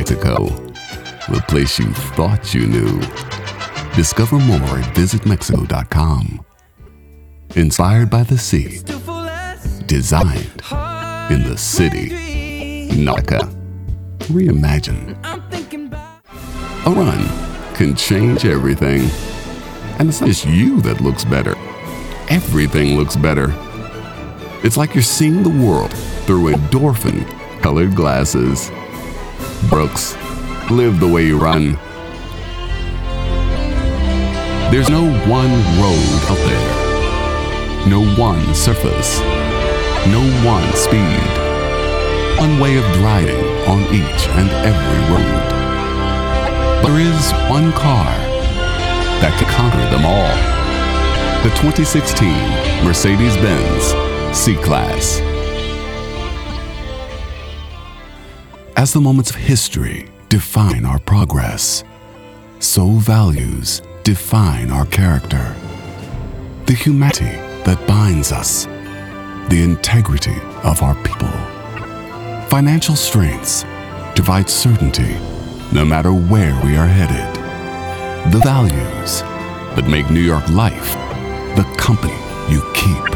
Mexico, the place you thought you knew. Discover more at visitmexico.com. Inspired by the sea, designed in the city. Nautica. Reimagine. A run can change everything. And it's not just you that looks better. Everything looks better. It's like you're seeing the world through endorphin-colored glasses. Brooks, live the way you run. There's no one road out there. No one surface. No one speed. One way of driving on each and every road. But there is one car that can conquer them all. The 2016 Mercedes-Benz C-Class. As the moments of history define our progress, so values define our character. The humanity that binds us, the integrity of our people. Financial strengths provide certainty no matter where we are headed. The values that make New York Life the company you keep.